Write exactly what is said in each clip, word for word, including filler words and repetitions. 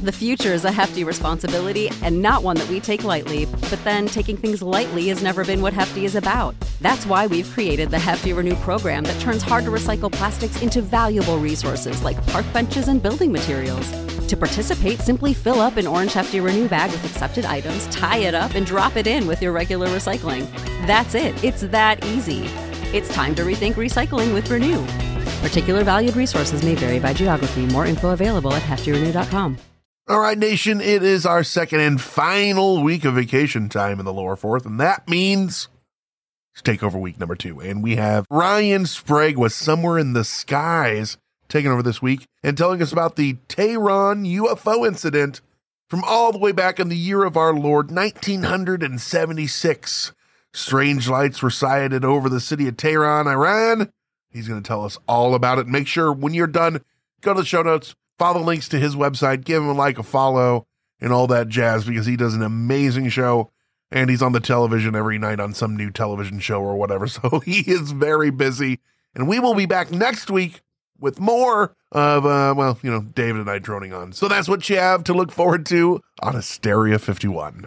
The future is a hefty responsibility and not one that we take lightly, but then taking things lightly has never been what Hefty is about. That's why we've created the Hefty Renew program that turns hard-to-recycle plastics into valuable resources like park benches and building materials. To participate, simply fill up an orange Hefty Renew bag with accepted items, tie it up, and drop it in with your regular recycling. That's it. It's that easy. It's time to rethink recycling with Renew. Particular valued resources may vary by geography. More info available at hefty renew dot com. All right, nation, it is our second and final week of vacation time in the lower fourth, and that means it's takeover week number two. And we have Ryan Sprague with Somewhere in the Skies taking over this week and telling us about the Tehran U F O incident from all the way back in the year of our Lord, nineteen seventy-six. Strange lights were sighted over the city of Tehran, Iran. He's going to tell us all about it. Make sure when you're done, go to the show notes, follow links to his website, give him a like, a follow, and all that jazz, because he does an amazing show, and he's on the television every night on some new television show or whatever. So he is very busy, and we will be back next week with more of, uh, well, you know, David and I droning on. So that's what you have to look forward to on Hysteria fifty-one.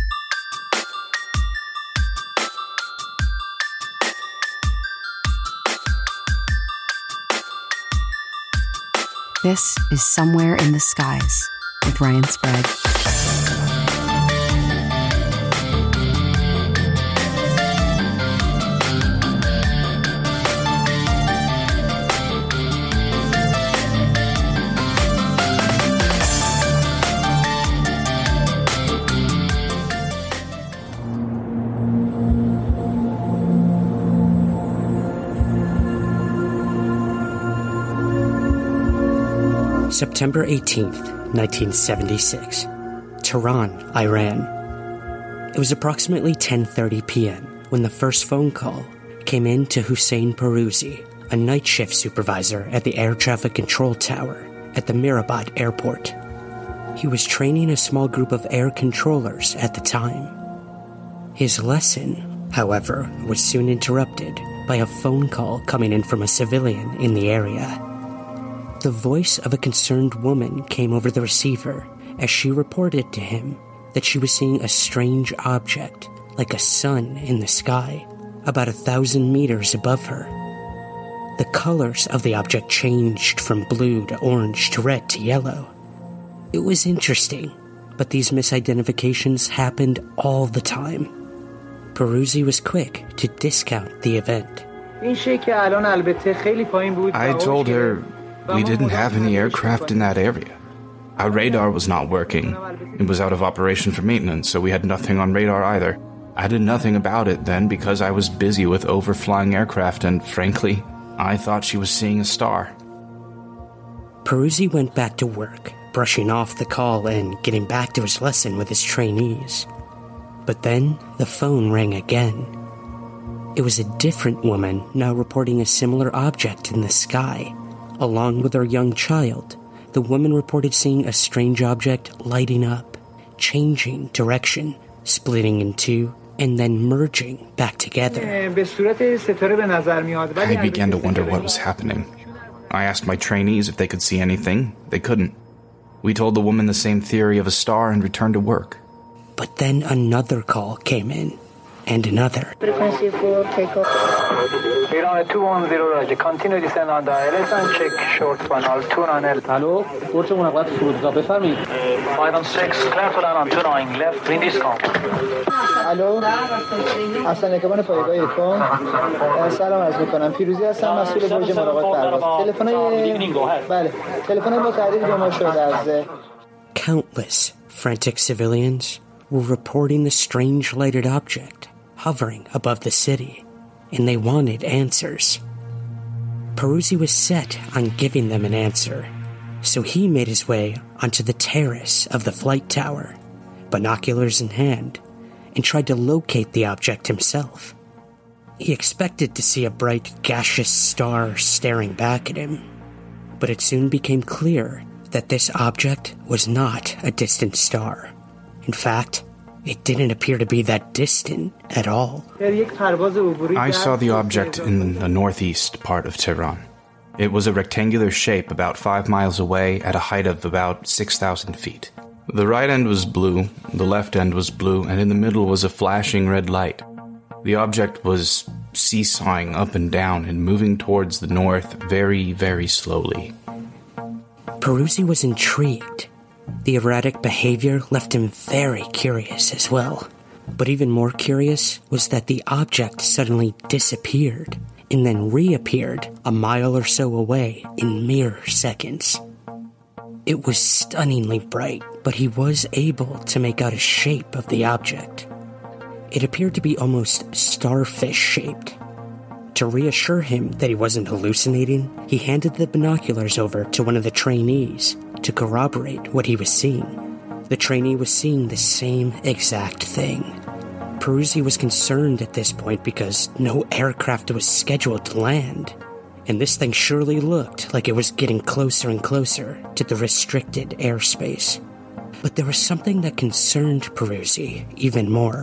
This is Somewhere in the Skies with Ryan Sprague. September eighteenth, nineteen seventy-six. Tehran, Iran. It was approximately ten thirty p.m. when the first phone call came in to Hussein Peruzi, a night shift supervisor at the air traffic control tower at the Mirabat airport. He was training a small group of air controllers at the time. His lesson, however, was soon interrupted by a phone call coming in from a civilian in the area. The voice of a concerned woman came over the receiver as she reported to him that she was seeing a strange object, like a sun in the sky, about a thousand meters above her. The colors of the object changed from blue to orange to red to yellow. It was interesting, but these misidentifications happened all the time. Peruzi was quick to discount the event. I told her we didn't have any aircraft in that area. Our radar was not working. It was out of operation for maintenance, so we had nothing on radar either. I did nothing about it then because I was busy with overflying aircraft, and frankly, I thought she was seeing a star. Peruzi went back to work, brushing off the call and getting back to his lesson with his trainees. But then the phone rang again. It was a different woman now reporting a similar object in the sky. Along with her young child, the woman reported seeing a strange object lighting up, changing direction, splitting in two, and then merging back together. I began to wonder what was happening. I asked my trainees if they could see anything. They couldn't. We told the woman the same theory of a star and returned to work. But then another call came in, and another. Frequency for takeoff. Iran two one zero, Roger. Continue descend on the I L S and check short funnel two nine L. Hello, قرص منقط فرودگاه بفرمایید. five one six, clear to land on two nine, left, wind is calm. الو، حسن نگهبان پایگاه یکم. سلام عرض میکنم. پیروزی هستم، مسئول برج مراقبت پرواز. تلفن‌های بله، تلفن‌های با تعدیل به ما شده از Countless frantic civilians were reporting the strange lighted object hovering above the city, and they wanted answers. Peruzi was set on giving them an answer, so he made his way onto the terrace of the flight tower, binoculars in hand, and tried to locate the object himself. He expected to see a bright, gaseous star staring back at him, but it soon became clear that this object was not a distant star. In fact, it didn't appear to be that distant at all. I saw the object in the northeast part of Tehran. It was a rectangular shape about five miles away at a height of about six thousand feet. The right end was blue, the left end was blue, and in the middle was a flashing red light. The object was seesawing up and down and moving towards the north very, very slowly. Peruzzi was intrigued. The erratic behavior left him very curious as well. But even more curious was that the object suddenly disappeared and then reappeared a mile or so away in mere seconds. It was stunningly bright, but he was able to make out a shape of the object. It appeared to be almost starfish-shaped. To reassure him that he wasn't hallucinating, he handed the binoculars over to one of the trainees to corroborate what he was seeing. The trainee was seeing the same exact thing. Peruzzi was concerned at this point because no aircraft was scheduled to land, and this thing surely looked like it was getting closer and closer to the restricted airspace. But there was something that concerned Peruzzi even more.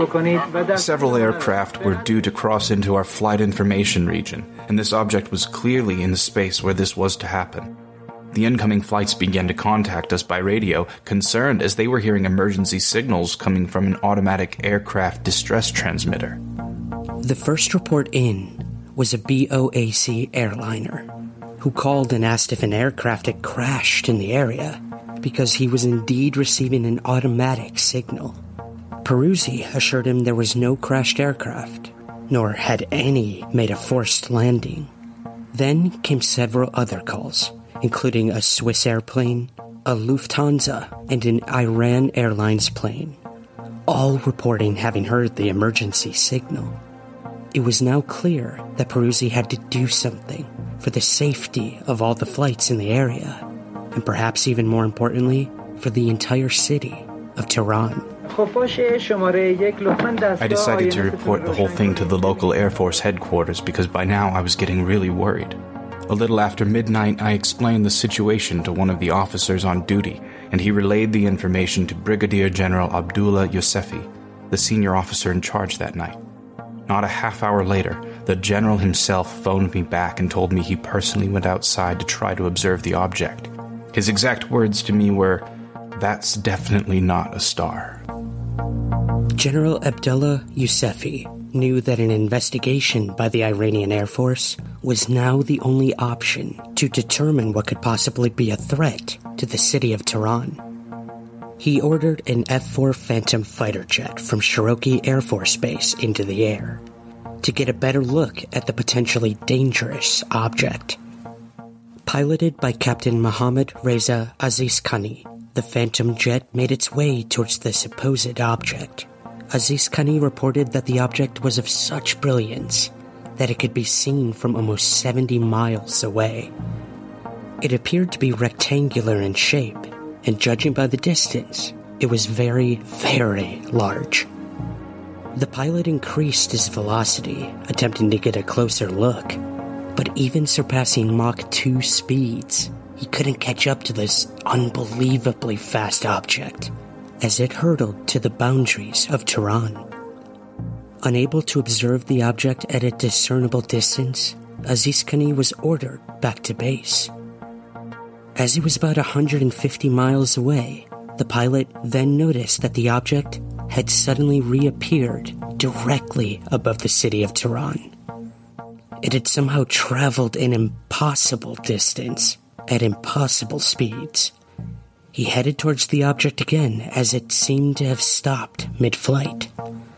Several aircraft were due to cross into our flight information region, and this object was clearly in the space where this was to happen. The incoming flights began to contact us by radio, concerned as they were hearing emergency signals coming from an automatic aircraft distress transmitter. The first report in was a B O A C airliner, who called and asked if an aircraft had crashed in the area, because he was indeed receiving an automatic signal. Peruzzi assured him there was no crashed aircraft, nor had any made a forced landing. Then came several other calls, including a Swiss airplane, a Lufthansa, and an Iran Airlines plane, all reporting having heard the emergency signal. It was now clear that Peruzzi had to do something for the safety of all the flights in the area, and perhaps even more importantly, for the entire city of Tehran. I decided to report the whole thing to the local Air Force headquarters because by now I was getting really worried. A little after midnight, I explained the situation to one of the officers on duty, and he relayed the information to Brigadier General Abdullah Youssefi, the senior officer in charge that night. Not a half hour later, the general himself phoned me back and told me he personally went outside to try to observe the object. His exact words to me were, "That's definitely not a star." General Abdullah Youssefi knew that an investigation by the Iranian Air Force was now the only option to determine what could possibly be a threat to the city of Tehran. He ordered an F four Phantom fighter jet from Cherokee Air Force Base into the air to get a better look at the potentially dangerous object. Piloted by Captain Mohammad Reza Azizkhani, the Phantom jet made its way towards the supposed object. Azizkhani reported that the object was of such brilliance that it could be seen from almost seventy miles away. It appeared to be rectangular in shape, and judging by the distance, it was very, very large. The pilot increased his velocity, attempting to get a closer look, but even surpassing Mach two speeds, he couldn't catch up to this unbelievably fast object as it hurtled to the boundaries of Tehran. Unable to observe the object at a discernible distance, Azizkhani was ordered back to base. As he was about one hundred fifty miles away, the pilot then noticed that the object had suddenly reappeared directly above the city of Tehran. It had somehow traveled an impossible distance at impossible speeds. He headed towards the object again as it seemed to have stopped mid-flight.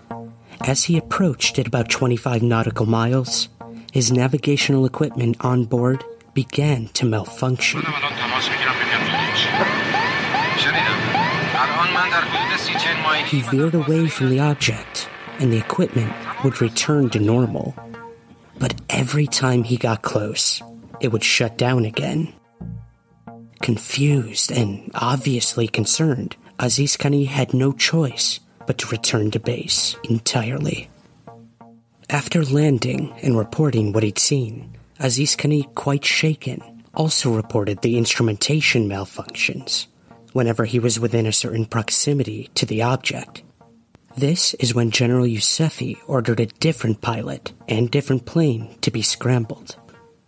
As he approached at about twenty-five nautical miles, his navigational equipment on board began to malfunction. He veered away from the object, and the equipment would return to normal. But every time he got close, it would shut down again. Confused and obviously concerned, Azizkhani had no choice but to return to base entirely. After landing and reporting what he'd seen, Azizkhani, quite shaken, also reported the instrumentation malfunctions whenever he was within a certain proximity to the object. This is when General Youssefi ordered a different pilot and different plane to be scrambled.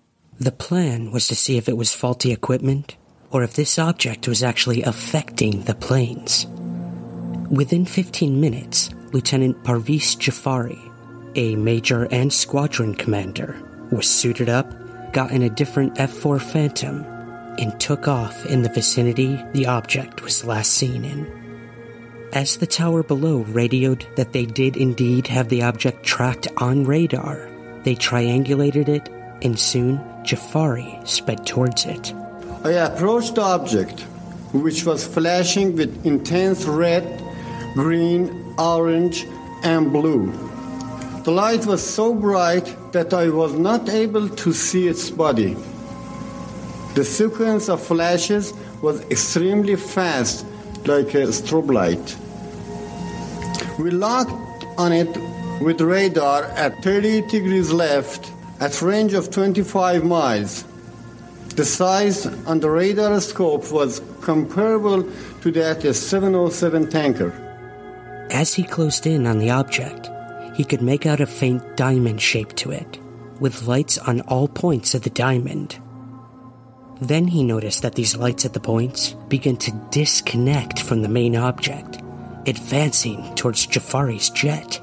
The plan was to see if it was faulty equipment or if this object was actually affecting the planes. Within fifteen minutes, Lieutenant Parviz Jafari, a major and squadron commander, was suited up, got in a different F four Phantom, and took off in the vicinity the object was last seen in. As the tower below radioed that they did indeed have the object tracked on radar, they triangulated it, and soon Jafari sped towards it. I approached the object, which was flashing with intense red, green, orange, and blue. The light was so bright that I was not able to see its body. The sequence of flashes was extremely fast, like a strobe light. We locked on it with radar at thirty degrees left, at range of twenty-five miles. The size on the radar scope was comparable to that of a seven oh seven tanker. As he closed in on the object, he could make out a faint diamond shape to it, with lights on all points of the diamond. Then he noticed that these lights at the points began to disconnect from the main object, advancing towards Jafari's jet.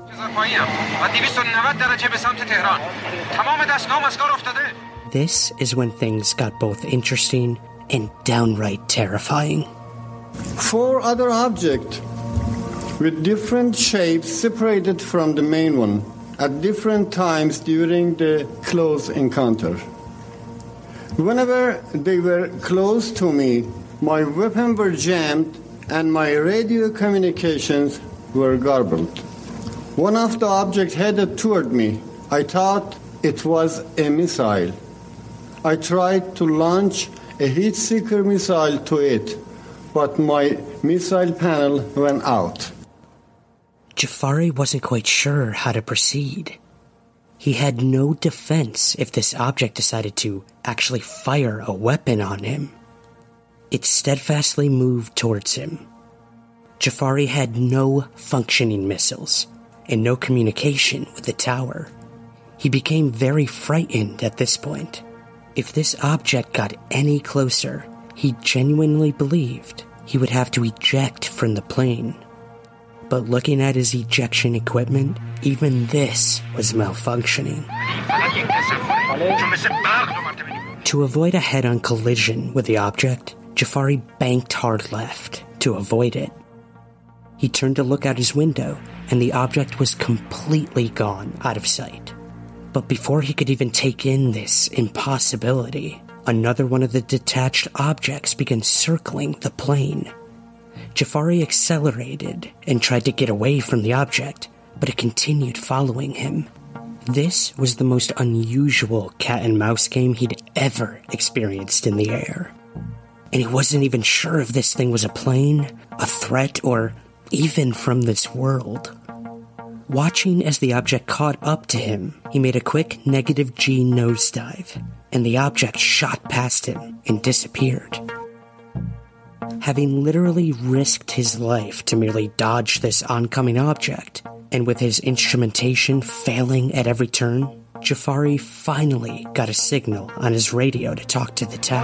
This is when things got both interesting and downright terrifying. Four other objects with different shapes separated from the main one at different times during the close encounter. Whenever they were close to me, my weapons were jammed and my radio communications were garbled. One of the objects headed toward me. I thought it was a missile. I tried to launch a heat-seeker missile to it, but my missile panel went out. Jafari wasn't quite sure how to proceed. He had no defense if this object decided to actually fire a weapon on him. It steadfastly moved towards him. Jafari had no functioning missiles and no communication with the tower. He became very frightened at this point. If this object got any closer, he genuinely believed he would have to eject from the plane. But looking at his ejection equipment, even this was malfunctioning. To avoid a head-on collision with the object, Jafari banked hard left to avoid it. He turned to look out his window, and the object was completely gone out of sight. But before he could even take in this impossibility, another one of the detached objects began circling the plane. Jafari accelerated and tried to get away from the object, but it continued following him. This was the most unusual cat-and-mouse game he'd ever experienced in the air. And he wasn't even sure if this thing was a plane, a threat, or even from this world. Watching as the object caught up to him, he made a quick negative G nosedive, and the object shot past him and disappeared. Having literally risked his life to merely dodge this oncoming object, and with his instrumentation failing at every turn, Jafari finally got a signal on his radio to talk to the tower.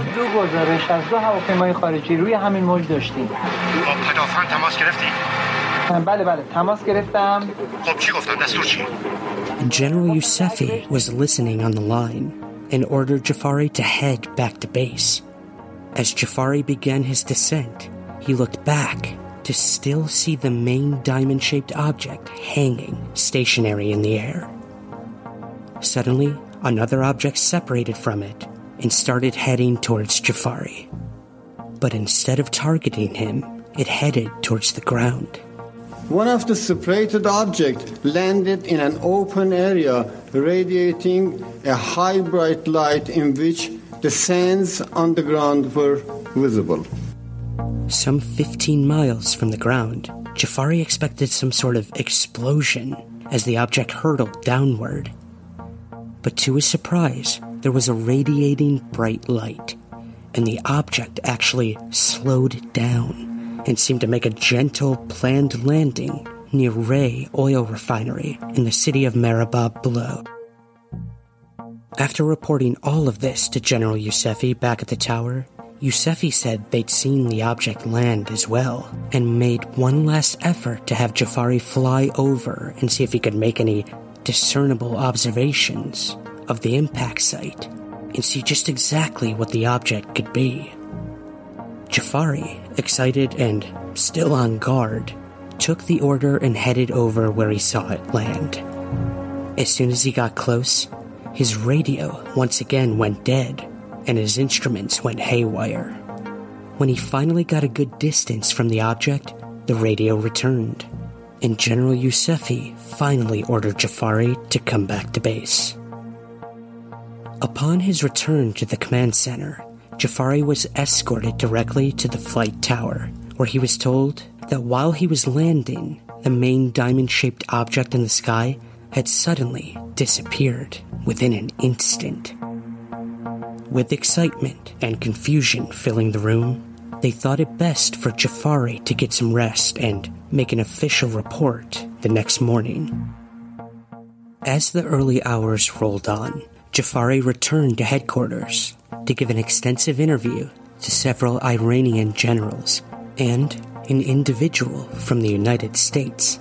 General Yousefi was listening on the line and ordered Jafari to head back to base. As Jafari began his descent, he looked back to still see the main diamond-shaped object hanging stationary in the air. Suddenly, another object separated from it and started heading towards Jafari. But instead of targeting him, it headed towards the ground. One of the separated objects landed in an open area, radiating a high bright light in which the sands on the ground were visible. Some fifteen miles from the ground, Jafari expected some sort of explosion as the object hurtled downward. But to his surprise, there was a radiating bright light, and the object actually slowed down and seemed to make a gentle, planned landing near Ray Oil Refinery in the city of Marabab below. After reporting all of this to General Yousefi back at the tower, Yousefi said they'd seen the object land as well, and made one last effort to have Jafari fly over and see if he could make any discernible observations of the impact site and see just exactly what the object could be. Jafari, excited and still on guard, took the order and headed over where he saw it land. As soon as he got close, his radio once again went dead, and his instruments went haywire. When he finally got a good distance from the object, the radio returned, and General Yousefi finally ordered Jafari to come back to base. Upon his return to the command center, Jafari was escorted directly to the flight tower, where he was told that while he was landing, the main diamond-shaped object in the sky had suddenly disappeared within an instant. With excitement and confusion filling the room, they thought it best for Jafari to get some rest and make an official report the next morning. As the early hours rolled on, Jafari returned to headquarters to give an extensive interview to several Iranian generals and an individual from the United States.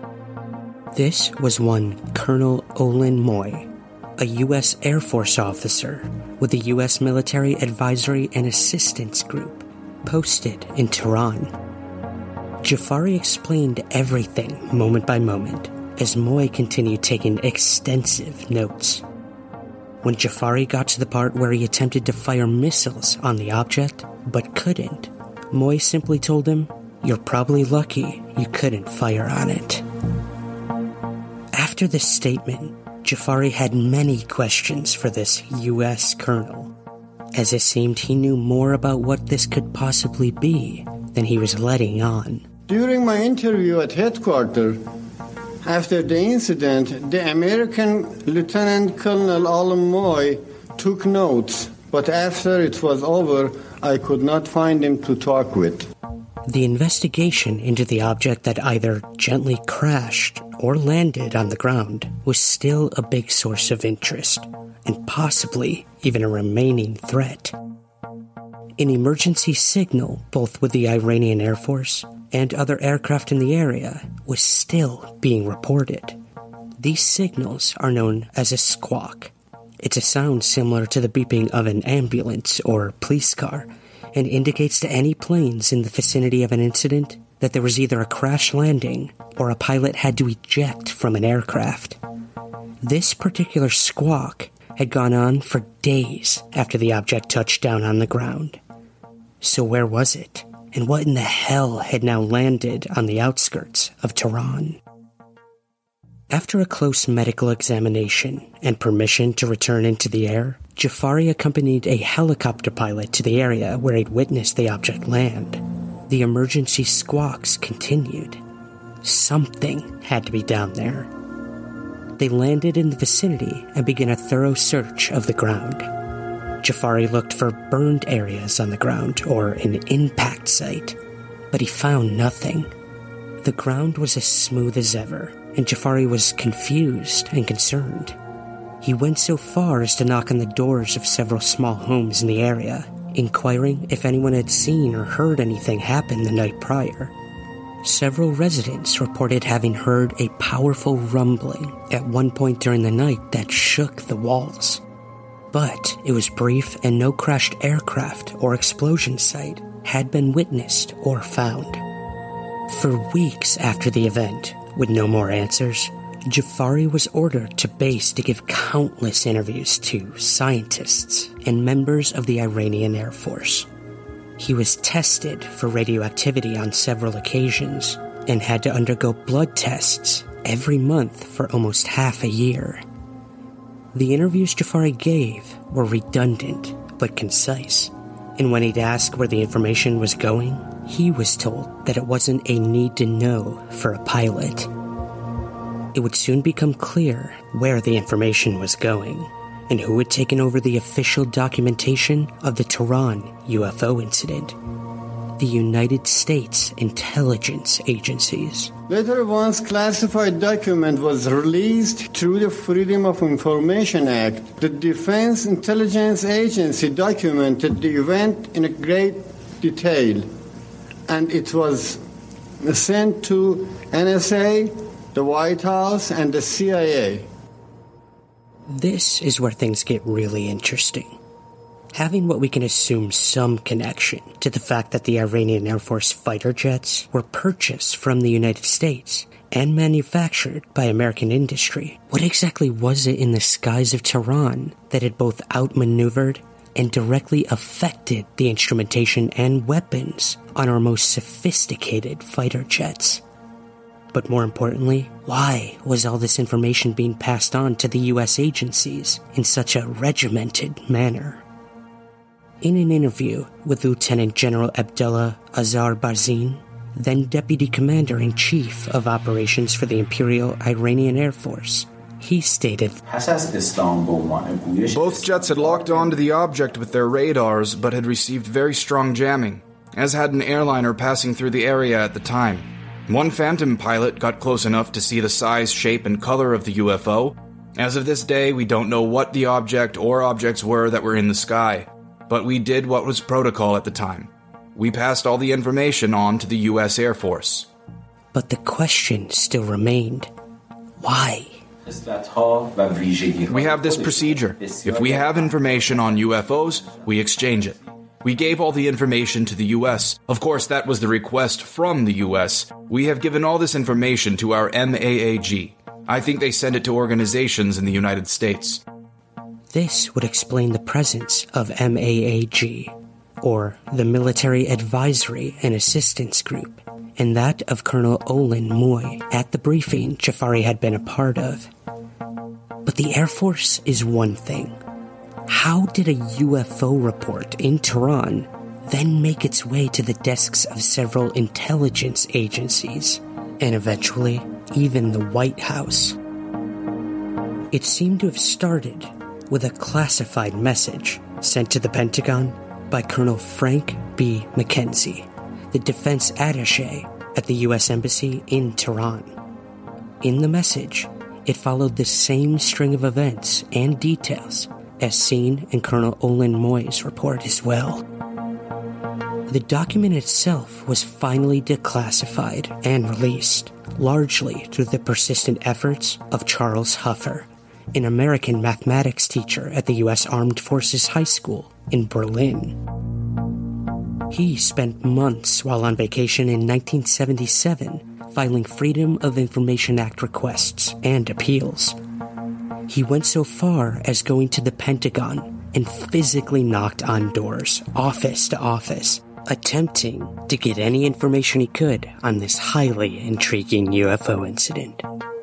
This was one Colonel Olin Moy, a U S Air Force officer with the U S Military Advisory and Assistance Group posted in Tehran. Jafari explained everything moment by moment as Moy continued taking extensive notes. When Jafari got to the part where he attempted to fire missiles on the object but couldn't, Moy simply told him, "You're probably lucky you couldn't fire on it." After this statement, Jafari had many questions for this U S colonel, as it seemed he knew more about what this could possibly be than he was letting on. During my interview at headquarters, after the incident, the American Lieutenant Colonel Olin Moy took notes, but after it was over, I could not find him to talk with. The investigation into the object that either gently crashed or landed on the ground was still a big source of interest, and possibly even a remaining threat. An emergency signal, both with the Iranian Air Force and other aircraft in the area, was still being reported. These signals are known as a squawk. It's a sound similar to the beeping of an ambulance or police car, and indicates to any planes in the vicinity of an incident that there was either a crash landing or a pilot had to eject from an aircraft. This particular squawk had gone on for days after the object touched down on the ground. So where was it? And what in the hell had now landed on the outskirts of Tehran? After a close medical examination and permission to return into the air, Jafari accompanied a helicopter pilot to the area where he'd witnessed the object land. The emergency squawks continued. Something had to be down there. They landed in the vicinity and began a thorough search of the ground. Jafari looked for burned areas on the ground or an impact site, but he found nothing. The ground was as smooth as ever, and Jafari was confused and concerned. He went so far as to knock on the doors of several small homes in the area, inquiring if anyone had seen or heard anything happen the night prior. Several residents reported having heard a powerful rumbling at one point during the night that shook the walls. But it was brief, and no crashed aircraft or explosion site had been witnessed or found. For weeks after the event, with no more answers, Jafari was ordered to base to give countless interviews to scientists and members of the Iranian Air Force. He was tested for radioactivity on several occasions and had to undergo blood tests every month for almost half a year. The interviews Jafari gave were redundant but concise, and when he'd asked where the information was going, he was told that it wasn't a need to know for a pilot. It would soon become clear where the information was going and who had taken over the official documentation of the Tehran U F O incident. the United States intelligence agencies. Later, once classified document was released through the Freedom of Information Act, the Defense Intelligence Agency documented the event in a great detail, and it was sent to N S A, the White House, and the C I A. This is where things get really interesting. Having what we can assume some connection to the fact that the Iranian Air Force fighter jets were purchased from the United States and manufactured by American industry, what exactly was it in the skies of Tehran that had both outmaneuvered and directly affected the instrumentation and weapons on our most sophisticated fighter jets? But more importantly, why was all this information being passed on to the U S agencies in such a regimented manner? In an interview with Lieutenant General Abdullah Azar Barzin, then Deputy Commander-in-Chief of Operations for the Imperial Iranian Air Force, he stated, both jets had locked onto the object with their radars but had received very strong jamming, as had an airliner passing through the area at the time. One Phantom pilot got close enough to see the size, shape, and color of the U F O. As of this day, we don't know what the object or objects were that were in the sky, but we did what was protocol at the time. We passed all the information on to the U S Air Force. But the question still remained. Why? We have this procedure. If we have information on U F Os, we exchange it. We gave all the information to the U S. Of course, that was the request from the U S. We have given all this information to our M A A G. I think they send it to organizations in the United States. This would explain the presence of M A A G, or the Military Advisory and Assistance Group, and that of Colonel Olin Moy at the briefing Jafari had been a part of. But the Air Force is one thing. How did a U F O report in Tehran then make its way to the desks of several intelligence agencies, and eventually even the White House? It seemed to have started with a classified message sent to the Pentagon by Colonel Frank B. McKenzie, the defense attaché at the U S Embassy in Tehran. In the message, it followed the same string of events and details as seen in Colonel Olin Moy's report as well. The document itself was finally declassified and released, largely through the persistent efforts of Charles Huffer, an American mathematics teacher at the U S Armed Forces High School in Berlin. He spent months while on vacation in nineteen seventy-seven filing Freedom of Information Act requests and appeals. He went so far as going to the Pentagon and physically knocked on doors, office to office, attempting to get any information he could on this highly intriguing U F O incident.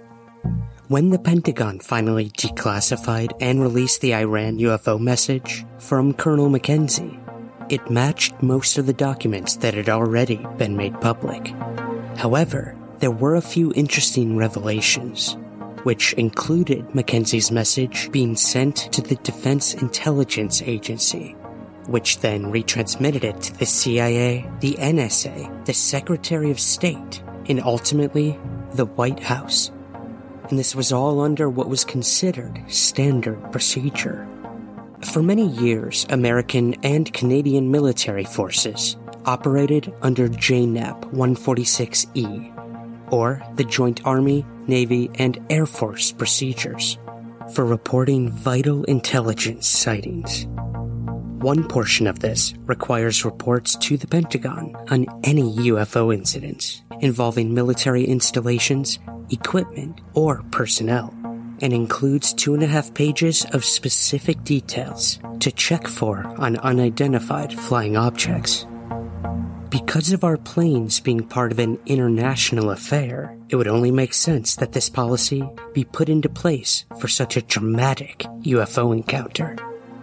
When the Pentagon finally declassified and released the Iran U F O message from Colonel McKenzie, it matched most of the documents that had already been made public. However, there were a few interesting revelations, which included McKenzie's message being sent to the Defense Intelligence Agency, which then retransmitted it to the C I A, the N S A, the Secretary of State, and ultimately the White House. And this was all under what was considered standard procedure. For many years, American and Canadian military forces operated under J NAP one forty-six E, or the Joint Army, Navy, and Air Force procedures, for reporting vital intelligence sightings. One portion of this requires reports to the Pentagon on any U F O incidents involving military installations, equipment, or personnel, and includes two and a half pages of specific details to check for on unidentified flying objects. Because of our planes being part of an international affair, it would only make sense that this policy be put into place for such a dramatic U F O encounter.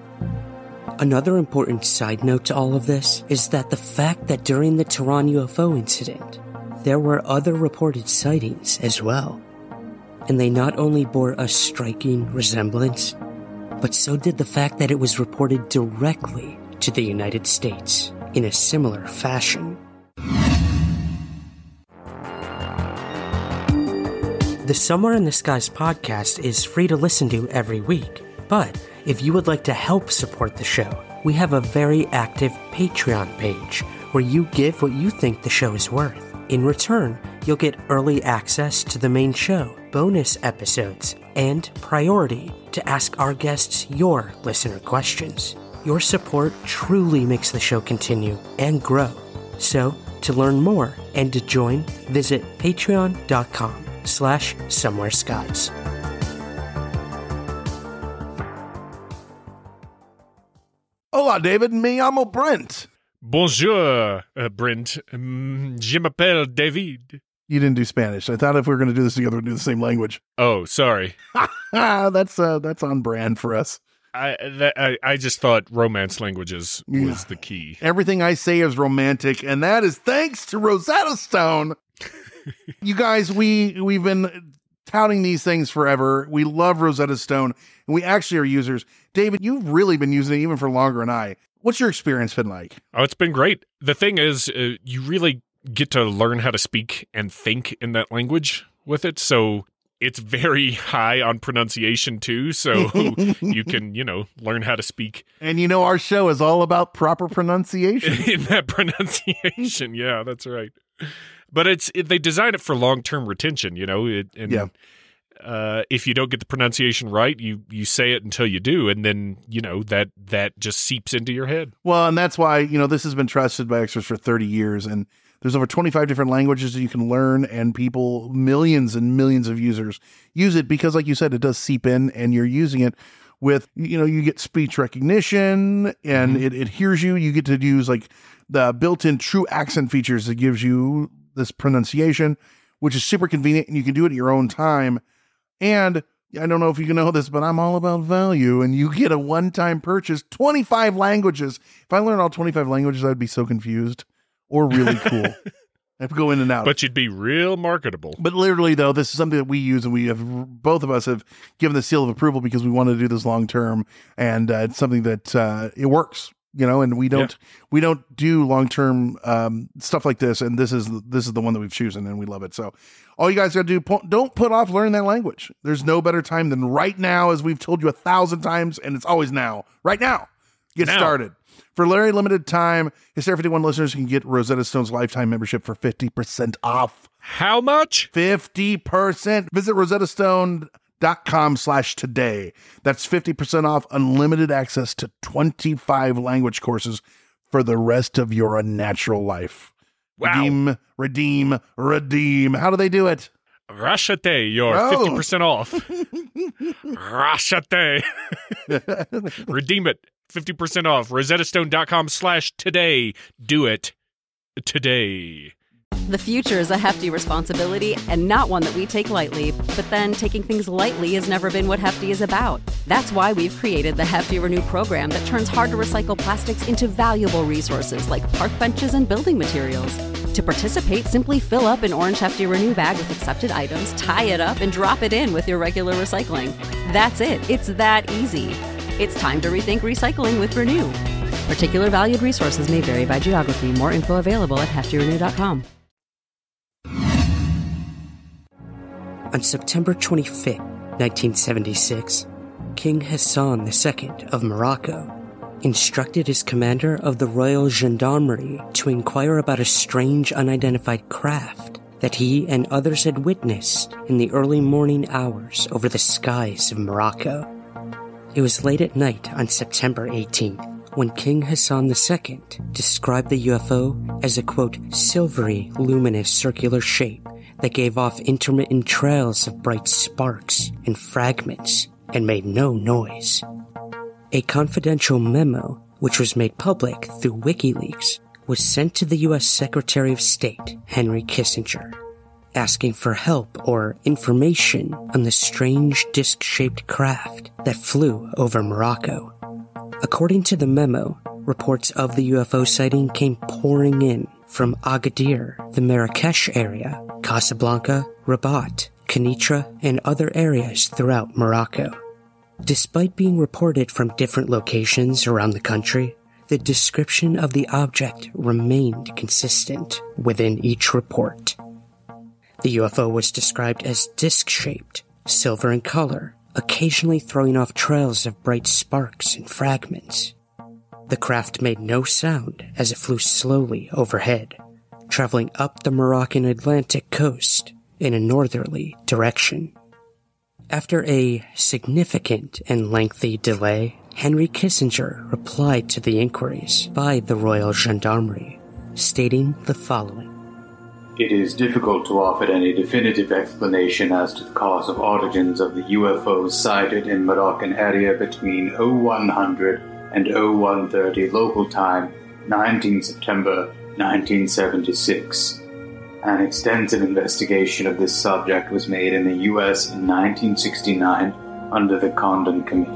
Another important side note to all of this is that the fact that during the Tehran U F O incident, there were other reported sightings as well. And they not only bore a striking resemblance, but so did the fact that it was reported directly to the United States in a similar fashion. The Somewhere in the Skies podcast is free to listen to every week, but if you would like to help support the show, we have a very active Patreon page where you give what you think the show is worth. In return, you'll get early access to the main show, bonus episodes, and priority to ask our guests your listener questions. Your support truly makes the show continue and grow. So, to learn more and to join, visit patreon.com slash somewhere skies. Hola, David. Me llamo Brent. Bonjour, uh, Brent. Um, je m'appelle David. You didn't do Spanish. I thought if we were going to do this together, we'd do the same language. Oh, sorry. that's uh, that's on brand for us. I, that, I I just thought romance languages was Yeah. the key. Everything I say is romantic, and that is thanks to Rosetta Stone. You guys, we we've been touting these things forever. We love Rosetta Stone, and we actually are users. David, you've really been using it even for longer than I. What's your experience been like? Oh, it's been great. The thing is, uh, you really get to learn how to speak and think in that language with it. So it's very high on pronunciation too. So you can, you know, learn how to speak. And you know, our show is all about proper pronunciation. In that pronunciation. Yeah, that's right. But it's it, they design it for long-term retention, you know, it, and Yeah. uh, if you don't get the pronunciation right, you, you say it until you do, and then, you know, that, that just seeps into your head. Well, and that's why, you know, this has been trusted by experts for thirty years, and there's over twenty-five different languages that you can learn, and people, millions and millions of users use it because, like you said, it does seep in, and you're using it with, you know, you get speech recognition, and Mm-hmm. it, it hears you. You get to use, like, the built-in true accent features that gives you this pronunciation, which is super convenient, and you can do it at your own time. And I don't know if you can know this, but I'm all about value, and you get a one-time purchase, twenty-five languages. If I learned all twenty-five languages, I'd be so confused, or really cool. I have to go in and out. But you'd be real marketable. But literally, though, this is something that we use, and we have, both of us have given the seal of approval because we want to do this long-term, and uh, it's something that uh, it works. You know, and we don't we don't do long term um, stuff like this, and this is this is the one that we've chosen, and we love it. So, all you guys got to do, po- don't put off learning that language. There's no better time than right now, as we've told you a thousand times, and it's always now. Right now, get Now. started. For a very limited time, Hysteria fifty-one listeners can get Rosetta Stone's lifetime membership for fifty percent off. How much? fifty percent. Visit Rosetta Stone. Dot com slash today. That's fifty percent off unlimited access to twenty-five language courses for the rest of your unnatural life. Wow. Redeem, redeem, redeem. How do they do it? Rachete, you're Oh. fifty percent off. Rachete. Redeem it. fifty percent off. rosettastone.com slash today. Do it today. The future is a hefty responsibility and not one that we take lightly, but then taking things lightly has never been what Hefty is about. That's why we've created the Hefty Renew program that turns hard-to-recycle plastics into valuable resources like park benches and building materials. To participate, simply fill up an orange Hefty Renew bag with accepted items, tie it up, and drop it in with your regular recycling. That's it. It's that easy. It's time to rethink recycling with Renew. Particular valued resources may vary by geography. More info available at hefty renew dot com. On September twenty-fifth, nineteen seventy-six, King Hassan the Second of Morocco instructed his commander of the Royal Gendarmerie to inquire about a strange unidentified craft that he and others had witnessed in the early morning hours over the skies of Morocco. It was late at night on September eighteenth when King Hassan the Second described the U F O as a, quote, silvery, luminous circular shape that gave off intermittent trails of bright sparks and fragments and made no noise. A confidential memo, which was made public through WikiLeaks, was sent to the U S Secretary of State, Henry Kissinger, asking for help or information on the strange disc-shaped craft that flew over Morocco. According to the memo, reports of the U F O sighting came pouring in from Agadir, the Marrakesh area, Casablanca, Rabat, Kenitra, and other areas throughout Morocco. Despite being reported from different locations around the country, the description of the object remained consistent within each report. The U F O was described as disc-shaped, silver in color, occasionally throwing off trails of bright sparks and fragments. The craft made no sound as it flew slowly overhead, traveling up the Moroccan Atlantic coast in a northerly direction. After a significant and lengthy delay, Henry Kissinger replied to the inquiries by the Royal Gendarmerie, stating the following. It is difficult to offer any definitive explanation as to the cause of origins of the U F Os sighted in Moroccan area between oh one hundred and oh one thirty local time, nineteenth September nineteen seventy-six. An extensive investigation of this subject was made in the U S in nineteen sixty-nine under the Condon Committee.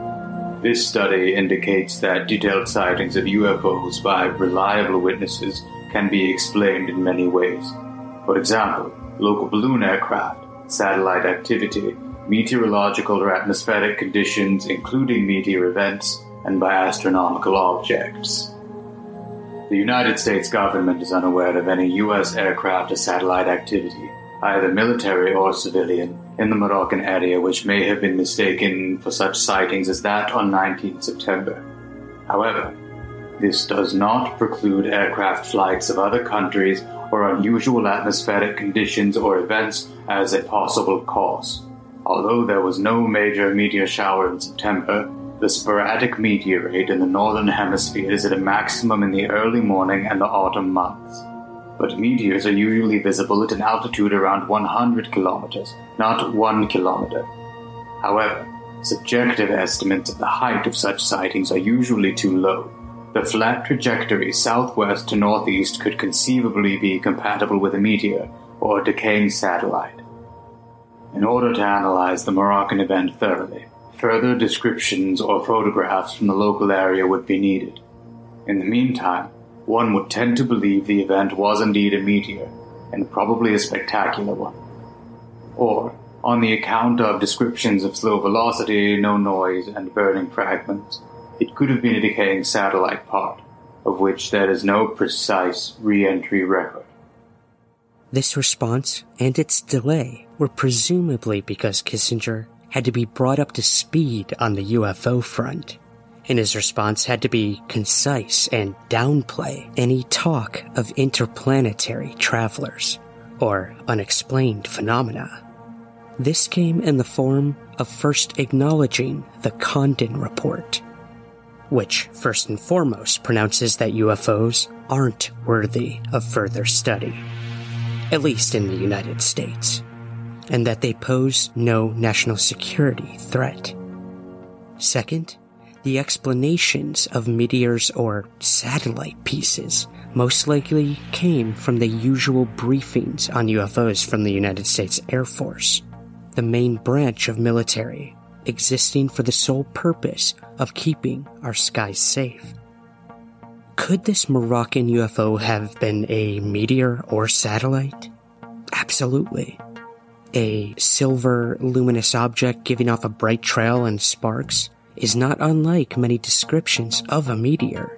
This study indicates that detailed sightings of U F Os by reliable witnesses can be explained in many ways. For example, local balloon aircraft, satellite activity, meteorological or atmospheric conditions including meteor events, and by astronomical objects. The United States government is unaware of any U S aircraft or satellite activity, either military or civilian, in the Moroccan area which may have been mistaken for such sightings as that on nineteenth September. However, this does not preclude aircraft flights of other countries or unusual atmospheric conditions or events as a possible cause. Although there was no major meteor shower in September, the sporadic meteor rate in the northern hemisphere is at a maximum in the early morning and the autumn months. But meteors are usually visible at an altitude around one hundred kilometers, not one kilometer. However, subjective estimates of the height of such sightings are usually too low. The flat trajectory southwest to northeast could conceivably be compatible with a meteor or a decaying satellite. In order to analyze the Moroccan event thoroughly, further descriptions or photographs from the local area would be needed. In the meantime, one would tend to believe the event was indeed a meteor, and probably a spectacular one. Or, on the account of descriptions of slow velocity, no noise, and burning fragments, it could have been a decaying satellite part, of which there is no precise re-entry record. This response and its delay were presumably because Kissinger had to be brought up to speed on the U F O front, and his response had to be concise and downplay any talk of interplanetary travelers or unexplained phenomena. This came in the form of first acknowledging the Condon Report, which first and foremost pronounces that U F Os aren't worthy of further study, at least in the United States, and that they pose no national security threat. Second, the explanations of meteors or satellite pieces most likely came from the usual briefings on U F Os from the United States Air Force, the main branch of military, existing for the sole purpose of keeping our skies safe. Could this Moroccan U F O have been a meteor or satellite? Absolutely. A silver, luminous object giving off a bright trail and sparks is not unlike many descriptions of a meteor.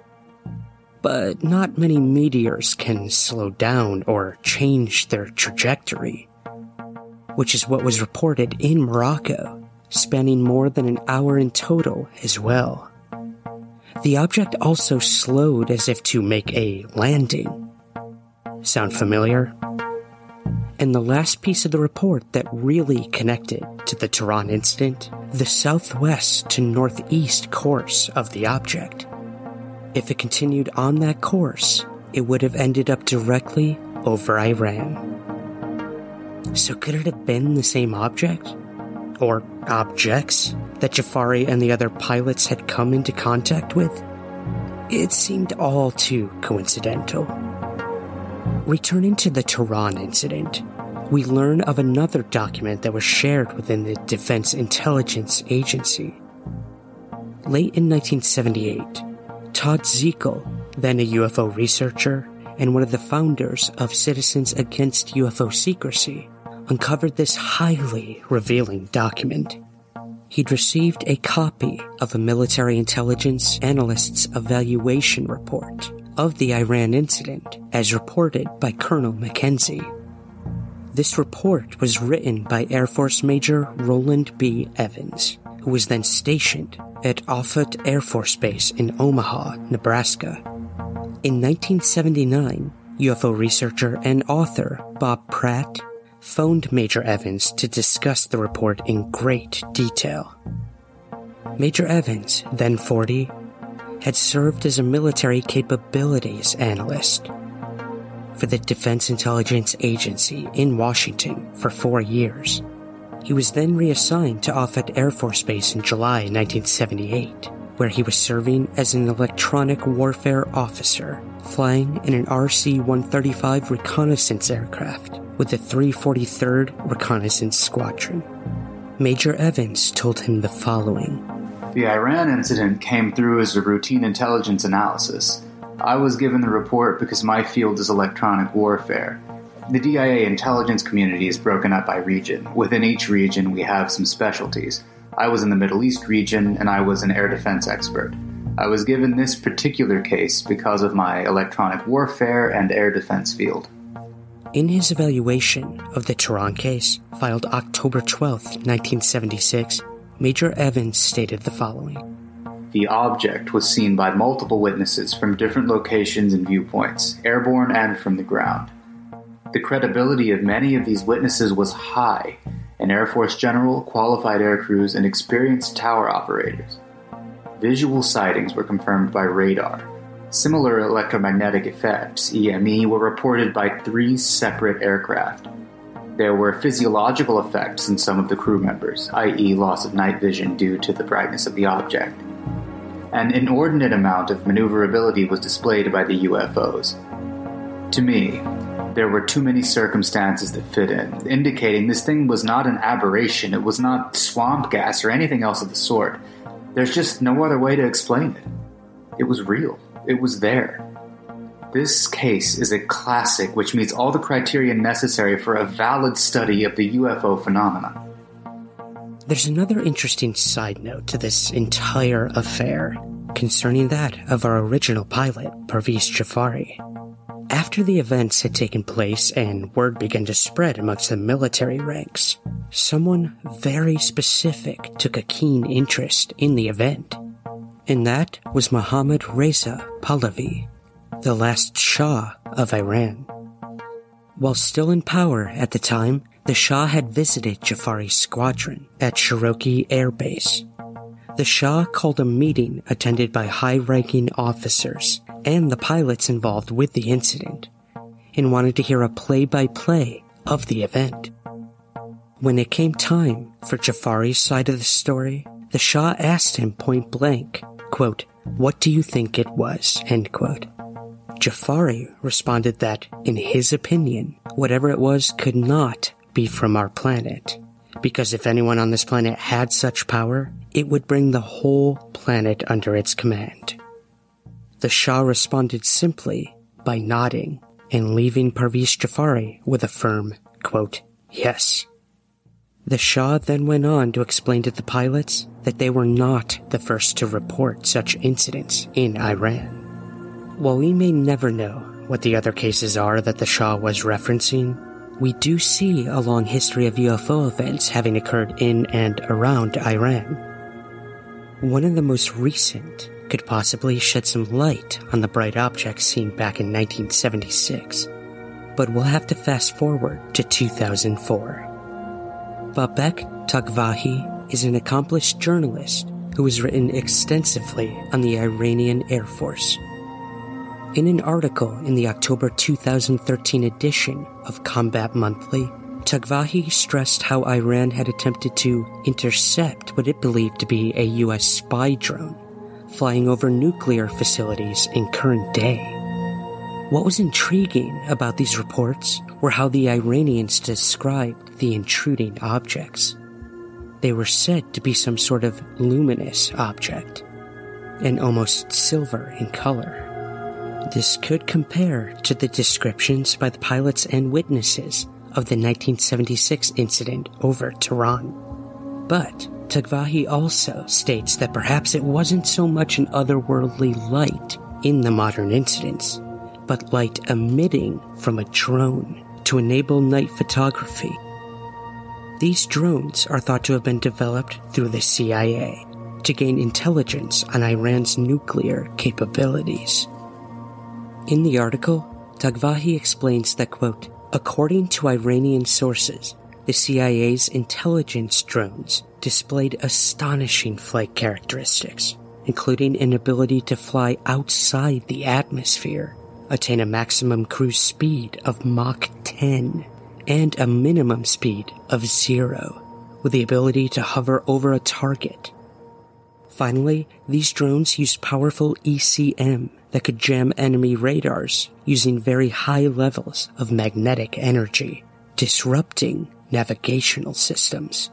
But not many meteors can slow down or change their trajectory, which is what was reported in Morocco, spanning more than an hour in total as well. The object also slowed as if to make a landing. Sound familiar? And the last piece of the report that really connected to the Tehran incident, the southwest to northeast course of the object. If it continued on that course, it would have ended up directly over Iran. So could it have been the same object? Or objects that Jafari and the other pilots had come into contact with? It seemed all too coincidental. Returning to the Tehran incident, we learn of another document that was shared within the Defense Intelligence Agency. Late in nineteen seventy-eight, Todd Zekel, then a U F O researcher and one of the founders of Citizens Against U F O Secrecy, uncovered this highly revealing document. he'd received a copy of a military intelligence analyst's evaluation report of the Iran incident as reported by Colonel Mackenzie. This report was written by Air Force Major Roland B. Evans, who was then stationed at Offutt Air Force Base in Omaha, Nebraska. In nineteen seventy-nine, U F O researcher and author Bob Pratt phoned Major Evans to discuss the report in great detail. Major Evans, then forty, had served as a military capabilities analyst for the Defense Intelligence Agency in Washington for four years. He was then reassigned to Offutt Air Force Base in July nineteen seventy-eight, where he was serving as an electronic warfare officer, flying in an R C one thirty-five reconnaissance aircraft with the three forty-third Reconnaissance Squadron. Major Evans told him the following. The Iran incident came through as a routine intelligence analysis. I was given the report because my field is electronic warfare. The D I A intelligence community is broken up by region. Within each region, we have some specialties. I was in the Middle East region, and I was an air defense expert. I was given this particular case because of my electronic warfare and air defense field. In his evaluation of the Tehran case, filed October twelfth, nineteen seventy-six, Major Evans stated the following. The object was seen by multiple witnesses from different locations and viewpoints, airborne and from the ground. The credibility of many of these witnesses was high, an Air Force general, qualified air crews, and experienced tower operators. Visual sightings were confirmed by radar. Similar electromagnetic effects, E M E, were reported by three separate aircraft. There were physiological effects in some of the crew members, that is loss of night vision due to the brightness of the object. An inordinate amount of maneuverability was displayed by the U F Os. To me, there were too many circumstances that fit in, indicating this thing was not an aberration, it was not swamp gas or anything else of the sort. There's just no other way to explain it. It was real. It was there. This case is a classic which meets all the criteria necessary for a valid study of the U F O phenomenon. There's another interesting side note to this entire affair, concerning that of our original pilot, Parviz Jafari. After the events had taken place and word began to spread amongst the military ranks, someone very specific took a keen interest in the event, and that was Mohammad Reza Pahlavi, the last Shah of Iran. While still in power at the time, the Shah had visited Jafari's squadron at Cherokee Air Base. The Shah called a meeting attended by high-ranking officers and the pilots involved with the incident, and wanted to hear a play-by-play of the event. When it came time for Jafari's side of the story, the Shah asked him point-blank, quote, "What do you think it was?" End quote. Jafari responded that, in his opinion, whatever it was could not be from our planet, because if anyone on this planet had such power, it would bring the whole planet under its command. The Shah responded simply by nodding and leaving Parviz Jafari with a firm, quote, "Yes." The Shah then went on to explain to the pilots that they were not the first to report such incidents in Iran. While we may never know what the other cases are that the Shah was referencing, we do see a long history of U F O events having occurred in and around Iran. One of the most recent could possibly shed some light on the bright objects seen back in nineteen seventy-six, but we'll have to fast forward to two thousand four. Babek Takvahi is an accomplished journalist who has written extensively on the Iranian Air Force. In an article in the October two thousand thirteen edition of Combat Monthly, Takvahi stressed how Iran had attempted to intercept what it believed to be a U S spy drone flying over nuclear facilities in current day. What was intriguing about these reports were how the Iranians described the intruding objects. They were said to be some sort of luminous object, and almost silver in color. This could compare to the descriptions by the pilots and witnesses of the nineteen seventy-six incident over Tehran. But Tagvahi also states that perhaps it wasn't so much an otherworldly light in the modern incidents, but light emitting from a drone to enable night photography. These drones are thought to have been developed through the C I A to gain intelligence on Iran's nuclear capabilities. In the article, Tagvahi explains that, quote, according to Iranian sources, the C I A's intelligence drones displayed astonishing flight characteristics, including an ability to fly outside the atmosphere, attain a maximum cruise speed of Mach ten, and a minimum speed of zero, with the ability to hover over a target. Finally, these drones used powerful E C M that could jam enemy radars using very high levels of magnetic energy, disrupting navigational systems.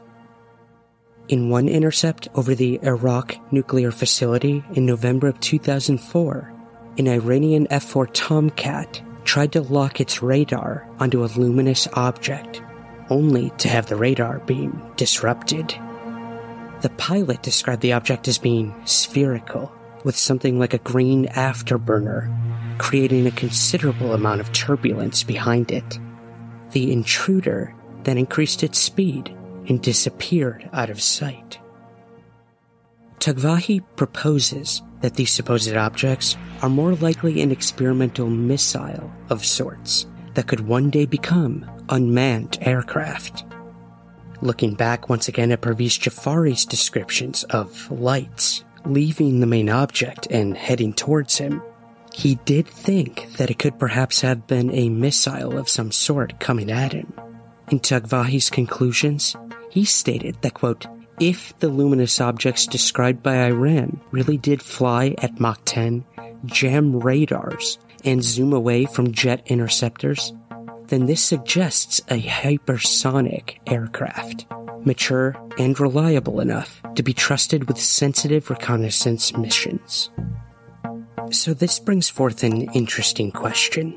In one intercept over the Arak nuclear facility in November of two thousand four, an Iranian F four Tomcat tried to lock its radar onto a luminous object, only to have the radar beam disrupted. The pilot described the object as being spherical, with something like a green afterburner, creating a considerable amount of turbulence behind it. The intruder then increased its speed and disappeared out of sight. Tagvahi proposes that these supposed objects are more likely an experimental missile of sorts that could one day become unmanned aircraft. Looking back once again at Parviz Jafari's descriptions of lights leaving the main object and heading towards him, he did think that it could perhaps have been a missile of some sort coming at him. In Tagvahi's conclusions, he stated that, quote, if the luminous objects described by Iran really did fly at Mach ten, jam radars, and zoom away from jet interceptors, then this suggests a hypersonic aircraft, mature and reliable enough to be trusted with sensitive reconnaissance missions. So this brings forth an interesting question.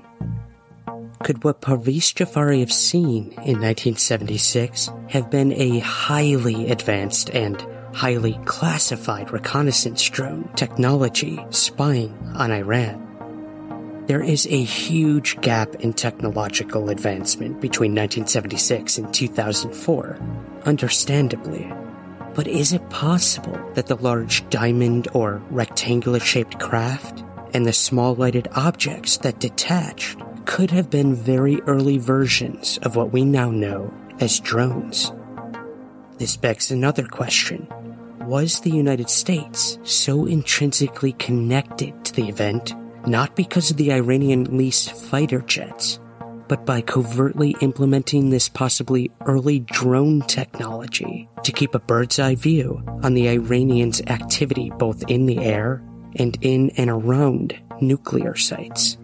Could what Parviz Jafari have seen in nineteen seventy-six have been a highly advanced and highly classified reconnaissance drone technology spying on Iran? There is a huge gap in technological advancement between nineteen seventy-six and two thousand four, understandably. But is it possible that the large diamond or rectangular-shaped craft and the small lighted objects that detached could have been very early versions of what we now know as drones? This begs another question. Was the United States so intrinsically connected to the event, not because of the Iranian leased fighter jets, but by covertly implementing this possibly early drone technology to keep a bird's eye view on the Iranians' activity both in the air and in and around nuclear sites?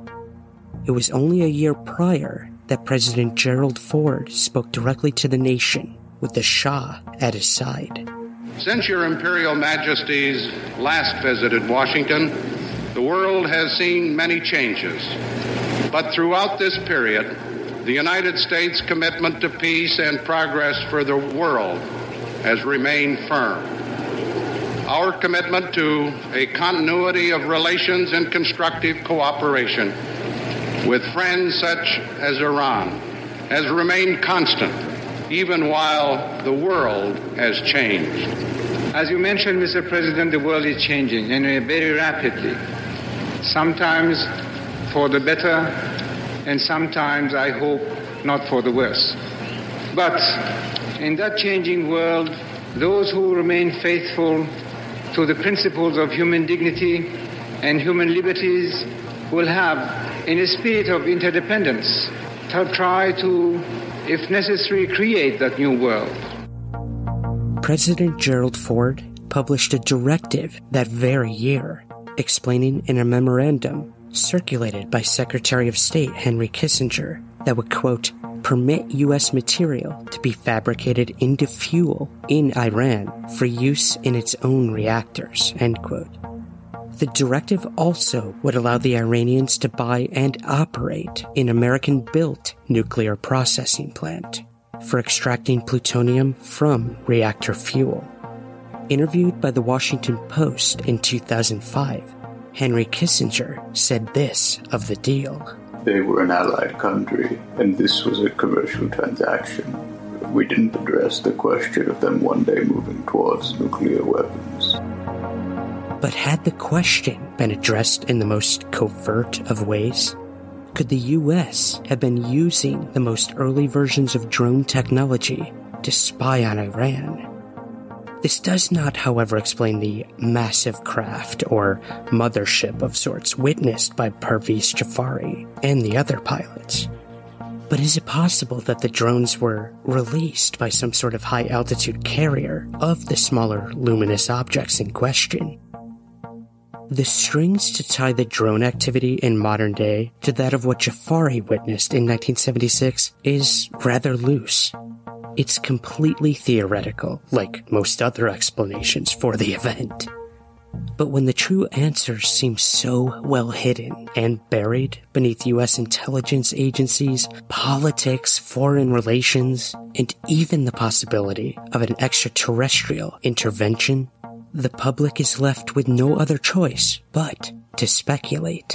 It was only a year prior that President Gerald Ford spoke directly to the nation with the Shah at his side. Since your Imperial Majesties last visited Washington, the world has seen many changes. But throughout this period, the United States' commitment to peace and progress for the world has remained firm. Our commitment to a continuity of relations and constructive cooperation with friends such as Iran has remained constant, even while the world has changed. As you mentioned, Mister President, the world is changing, and very rapidly. Sometimes for the better, and sometimes, I hope, not for the worse. But in that changing world, those who remain faithful to the principles of human dignity and human liberties will have, in a spirit of interdependence, to try to, if necessary, create that new world. President Gerald Ford published a directive that very year, explaining in a memorandum circulated by Secretary of State Henry Kissinger that would, quote, permit U S material to be fabricated into fuel in Iran for use in its own reactors, end quote. The directive also would allow the Iranians to buy and operate an American-built nuclear processing plant, for extracting plutonium from reactor fuel. Interviewed by the Washington Post in two thousand five, Henry Kissinger said this of the deal. They were an allied country, and this was a commercial transaction. We didn't address the question of them one day moving towards nuclear weapons. But had the question been addressed in the most covert of ways? Could the U S have been using the most early versions of drone technology to spy on Iran? This does not, however, explain the massive craft or mothership of sorts witnessed by Parviz Jafari and the other pilots. But is it possible that the drones were released by some sort of high-altitude carrier of the smaller luminous objects in question? The strings to tie the drone activity in modern day to that of what Jafari witnessed in nineteen seventy-six is rather loose. It's completely theoretical, like most other explanations for the event. But when the true answers seem so well hidden and buried beneath U S intelligence agencies, politics, foreign relations, and even the possibility of an extraterrestrial intervention, the public is left with no other choice but to speculate.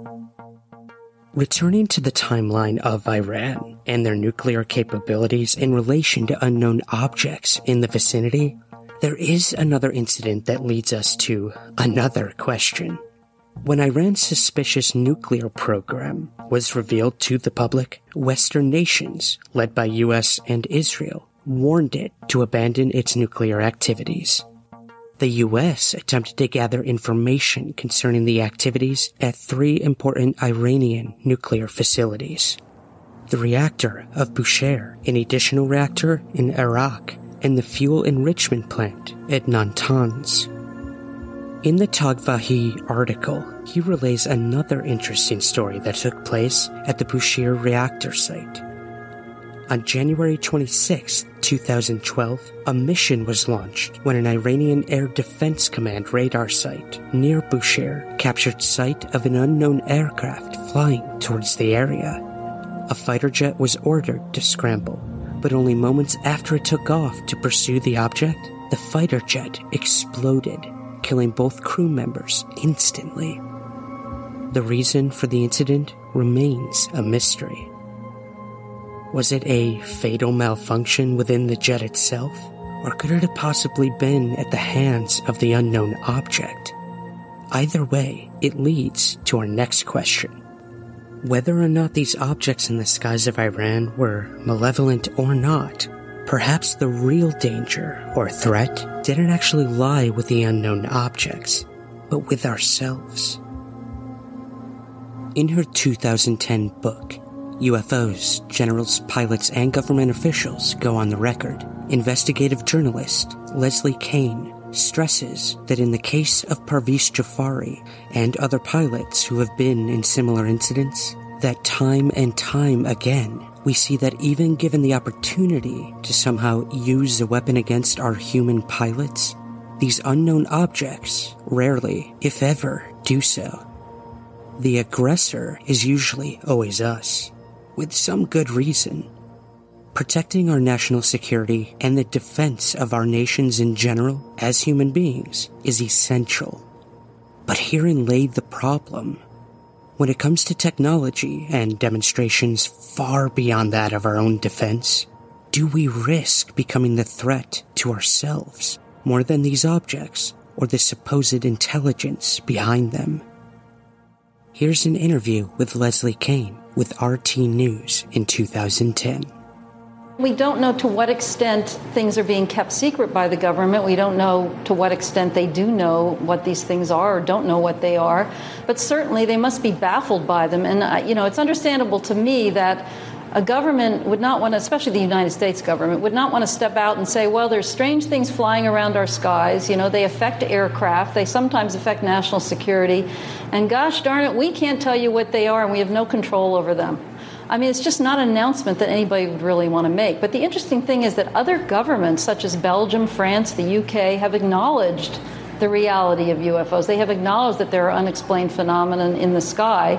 Returning to the timeline of Iran and their nuclear capabilities in relation to unknown objects in the vicinity, there is another incident that leads us to another question. When Iran's suspicious nuclear program was revealed to the public, Western nations, led by U S and Israel, warned it to abandon its nuclear activities. The U S attempted to gather information concerning the activities at three important Iranian nuclear facilities: the reactor of Bushehr, an additional reactor in Iraq, and the fuel enrichment plant at Natanz. In the Tagvahi article, he relays another interesting story that took place at the Bushehr reactor site. On January twenty-sixth, twenty twelve, a mission was launched when an Iranian Air Defense Command radar site near Bushehr captured sight of an unknown aircraft flying towards the area. A fighter jet was ordered to scramble, but only moments after it took off to pursue the object, the fighter jet exploded, killing both crew members instantly. The reason for the incident remains a mystery. Was it a fatal malfunction within the jet itself, or could it have possibly been at the hands of the unknown object? Either way, it leads to our next question. Whether or not these objects in the skies of Iran were malevolent or not, perhaps the real danger or threat didn't actually lie with the unknown objects, but with ourselves. In her two thousand ten book, U F Os, generals, pilots, and government officials go on the record, investigative journalist Leslie Kean stresses that in the case of Parviz Jafari and other pilots who have been in similar incidents, that time and time again, we see that even given the opportunity to somehow use a weapon against our human pilots, these unknown objects rarely, if ever, do so. The aggressor is usually always us, with some good reason. Protecting our national security and the defense of our nations in general, as human beings, is essential. But herein lay the problem. When it comes to technology and demonstrations far beyond that of our own defense, do we risk becoming the threat to ourselves more than these objects or the supposed intelligence behind them? Here's an interview with Leslie Kean with R T News in two thousand ten. We don't know to what extent things are being kept secret by the government. We don't know to what extent they do know what these things are or don't know what they are. But certainly they must be baffled by them. And, uh, you know, it's understandable to me that a government would not want to, especially the United States government, would not want to step out and say, well, there's strange things flying around our skies. You know, they affect aircraft. They sometimes affect national security. And gosh darn it, we can't tell you what they are, and we have no control over them. I mean, it's just not an announcement that anybody would really want to make. But the interesting thing is that other governments, such as Belgium, France, the U K, have acknowledged the reality of U F Os. They have acknowledged that there are unexplained phenomena in the sky.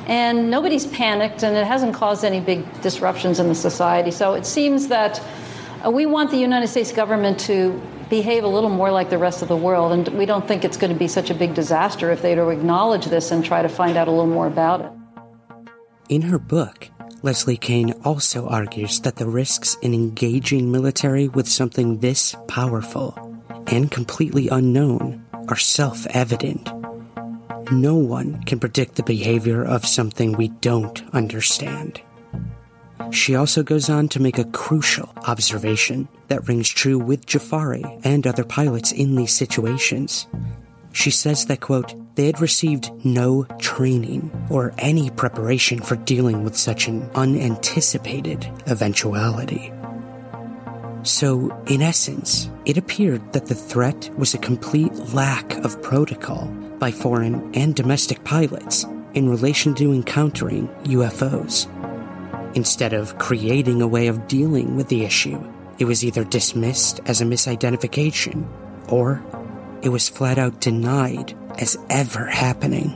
And nobody's panicked, and it hasn't caused any big disruptions in the society. So it seems that uh, we want the United States government to behave a little more like the rest of the world, and we don't think it's going to be such a big disaster if they were to acknowledge this and try to find out a little more about it. In her book, Leslie Kean also argues that the risks in engaging military with something this powerful and completely unknown are self-evident. No one can predict the behavior of something we don't understand. She also goes on to make a crucial observation that rings true with Jafari and other pilots in these situations. She says that, quote, they had received no training or any preparation for dealing with such an unanticipated eventuality. So, in essence, it appeared that the threat was a complete lack of protocol by foreign and domestic pilots in relation to encountering U F Os. Instead of creating a way of dealing with the issue, it was either dismissed as a misidentification, or it was flat out denied as ever happening.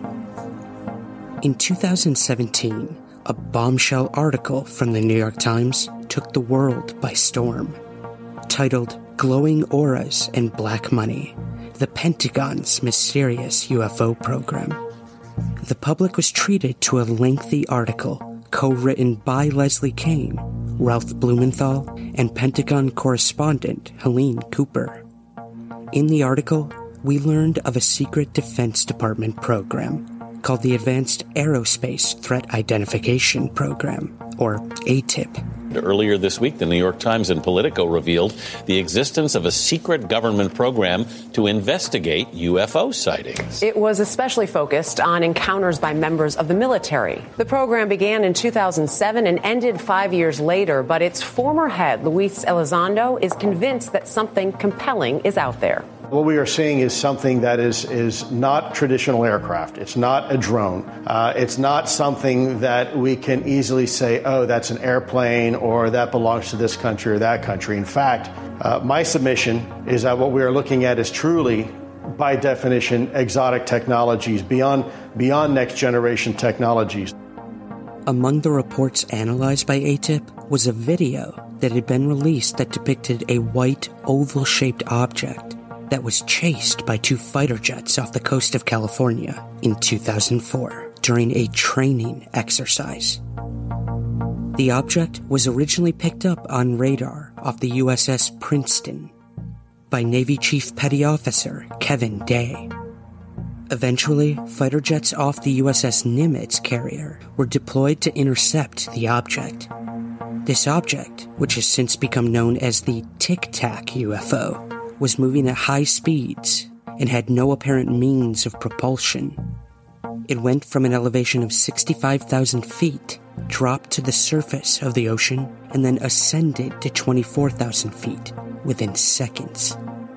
In two thousand seventeen, a bombshell article from the New York Times took the world by storm. Titled Glowing Auras and Black Money, the Pentagon's Mysterious U F O Program. The public was treated to a lengthy article co-written by Leslie Kean, Ralph Blumenthal, and Pentagon correspondent Helene Cooper. In the article, we learned of a secret Defense Department program called the Advanced Aerospace Threat Identification Program, or A T I P. Earlier this week, the New York Times and Politico revealed the existence of a secret government program to investigate U F O sightings. It was especially focused on encounters by members of the military. The program began in two thousand seven and ended five years later, but its former head, Luis Elizondo, is convinced that something compelling is out there. What we are seeing is something that is is not traditional aircraft. It's not a drone. Uh, it's not something that we can easily say, oh, that's an airplane or that belongs to this country or that country. In fact, uh, my submission is that what we are looking at is truly, by definition, exotic technologies beyond beyond next generation technologies. Among the reports analyzed by A T I P was a video that had been released that depicted a white oval-shaped object that was chased by two fighter jets off the coast of California in two thousand four during a training exercise. The object was originally picked up on radar off the U S S Princeton by Navy Chief Petty Officer Kevin Day. Eventually, fighter jets off the U S S Nimitz carrier were deployed to intercept the object. This object, which has since become known as the Tic Tac U F O, was moving at high speeds and had no apparent means of propulsion. It went from an elevation of sixty-five thousand feet, dropped to the surface of the ocean, and then ascended to twenty-four thousand feet within seconds.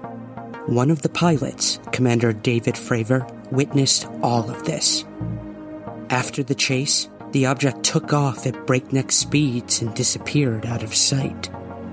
One of the pilots, Commander David Fravor, witnessed all of this. After the chase, the object took off at breakneck speeds and disappeared out of sight.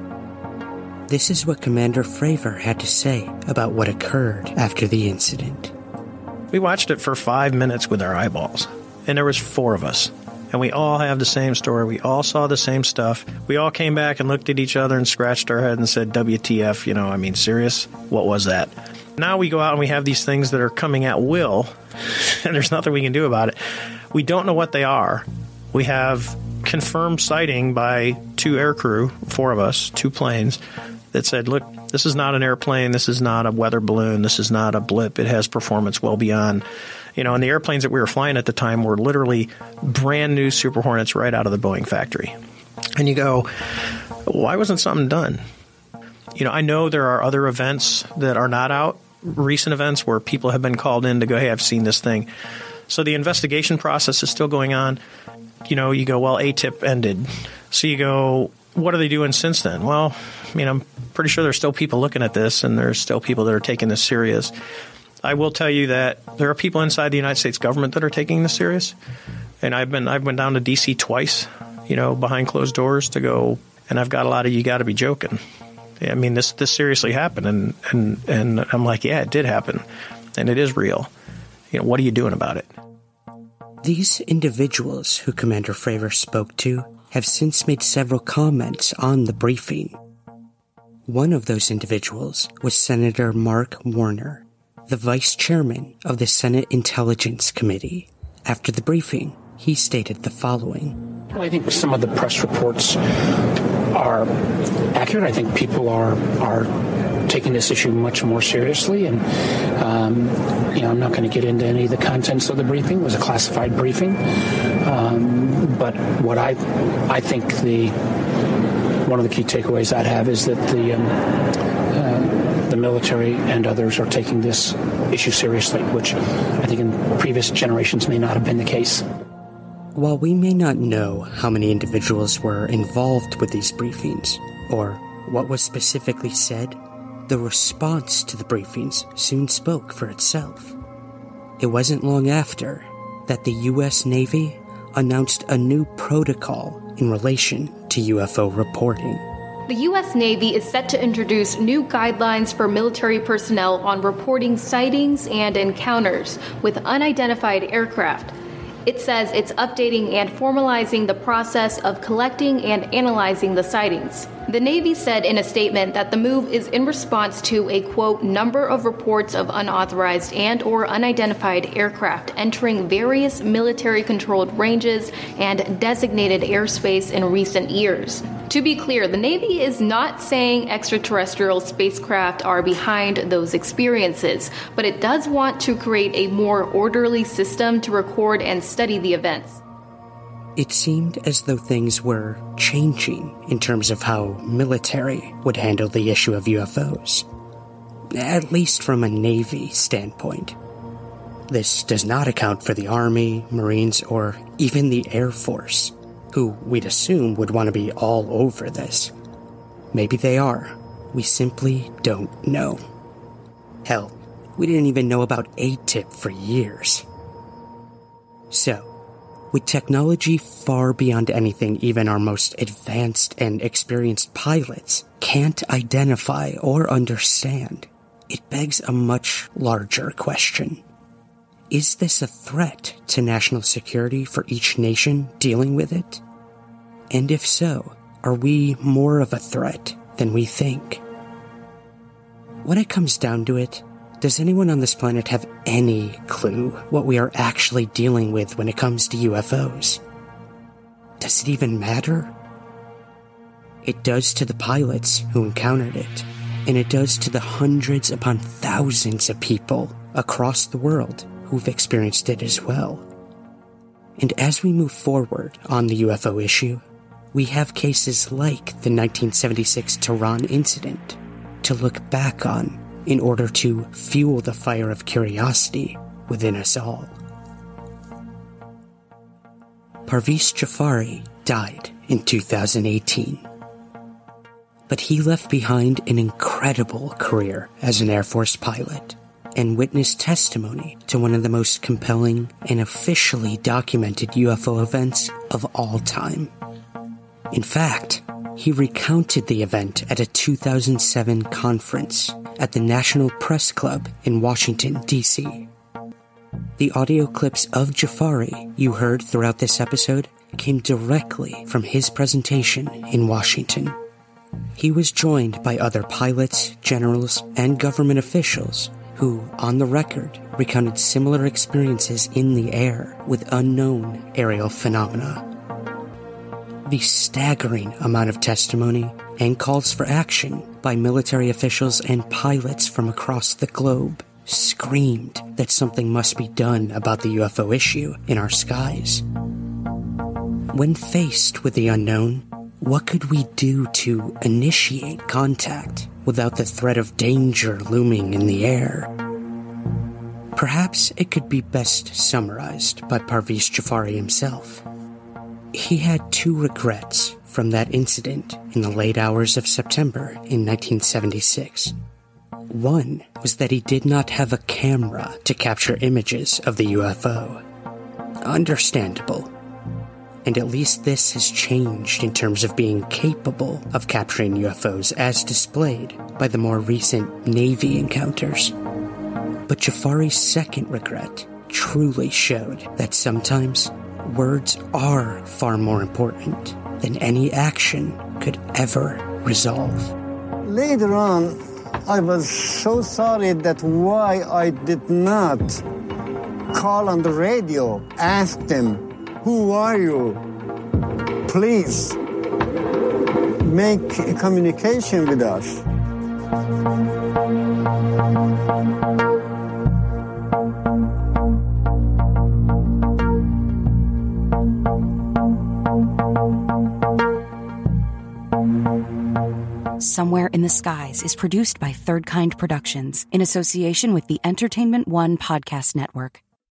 This is what Commander Fravor had to say about what occurred after the incident. We watched it for five minutes with our eyeballs, and there was four of us. And we all have the same story. We all saw the same stuff. We all came back and looked at each other and scratched our head and said, W T F, you know, I mean, serious? What was that? Now we go out and we have these things that are coming at will, and there's nothing we can do about it. We don't know what they are. We have confirmed sighting by two aircrew, four of us, two planes, that said, look, this is not an airplane, this is not a weather balloon, this is not a blip, it has performance well beyond. You know, and the airplanes that we were flying at the time were literally brand new Super Hornets right out of the Boeing factory. And you go, why wasn't something done? You know, I know there are other events that are not out, recent events where people have been called in to go, hey, I've seen this thing. So the investigation process is still going on. You know, you go, well, A T I P ended. So you go, what are they doing since then? Well, I mean, I'm pretty sure there's still people looking at this, and there's still people that are taking this serious. I will tell you that there are people inside the United States government that are taking this serious. And I've been I've been down to D C twice, you know, behind closed doors to go, and I've got a lot of, you got to be joking. I mean, this this seriously happened, and, and, and I'm like, yeah, it did happen, and it is real. You know, what are you doing about it? These individuals who Commander Fravor spoke to have since made several comments on the briefing. One of those individuals was Senator Mark Warner, the vice chairman of the Senate Intelligence Committee. After the briefing, he stated the following. Well, I think some of the press reports are accurate. I think people are are taking this issue much more seriously, and um, you know, I'm not going to get into any of the contents of the briefing. It was a classified briefing, um, but what I I think the one of the key takeaways I'd have is that the um, uh, the military and others are taking this issue seriously, which I think in previous generations may not have been the case. While we may not know how many individuals were involved with these briefings, or what was specifically said, the response to the briefings soon spoke for itself. It wasn't long after that the U S Navy announced a new protocol in relation to U F O reporting. The U S Navy is set to introduce new guidelines for military personnel on reporting sightings and encounters with unidentified aircraft. It says it's updating and formalizing the process of collecting and analyzing the sightings. The Navy said in a statement that the move is in response to a, quote, number of reports of unauthorized and or unidentified aircraft entering various military-controlled ranges and designated airspace in recent years. To be clear, the Navy is not saying extraterrestrial spacecraft are behind those experiences, but it does want to create a more orderly system to record and study the events. It seemed as though things were changing in terms of how military would handle the issue of U F Os, at least from a Navy standpoint. This does not account for the Army, Marines, or even the Air Force, who we'd assume would want to be all over this. Maybe they are. We simply don't know. Hell, we didn't even know about A T I P for years. So, with technology far beyond anything even our most advanced and experienced pilots can't identify or understand, it begs a much larger question. Is this a threat to national security for each nation dealing with it? And if so, are we more of a threat than we think? When it comes down to it, does anyone on this planet have any clue what we are actually dealing with when it comes to U F Os? Does it even matter? It does to the pilots who encountered it, and it does to the hundreds upon thousands of people across the world who've experienced it as well. And as we move forward on the U F O issue, we have cases like the nineteen seventy-six Tehran incident to look back on in order to fuel the fire of curiosity within us all. Parviz Jafari died in two thousand eighteen. But he left behind an incredible career as an Air Force pilot and witnessed testimony to one of the most compelling and officially documented U F O events of all time. In fact, he recounted the event at a two thousand seven conference at the National Press Club in Washington, D C The audio clips of Jafari you heard throughout this episode came directly from his presentation in Washington. He was joined by other pilots, generals, and government officials who, on the record, recounted similar experiences in the air with unknown aerial phenomena. The staggering amount of testimony and calls for action by military officials and pilots from across the globe screamed that something must be done about the U F O issue in our skies. When faced with the unknown, what could we do to initiate contact without the threat of danger looming in the air? Perhaps it could be best summarized by Parviz Jafari himself. He had two regrets from that incident in the late hours of September in nineteen seventy-six. One was that he did not have a camera to capture images of the U F O. Understandable. And at least this has changed in terms of being capable of capturing U F Os as displayed by the more recent Navy encounters. But Jafari's second regret truly showed that sometimes words are far more important than any action could ever resolve. Later on, I was so sorry that why I did not call on the radio, ask them, who are you? Please make a communication with us. Somewhere in the Skies is produced by Third Kind Productions in association with the Entertainment One Podcast Network.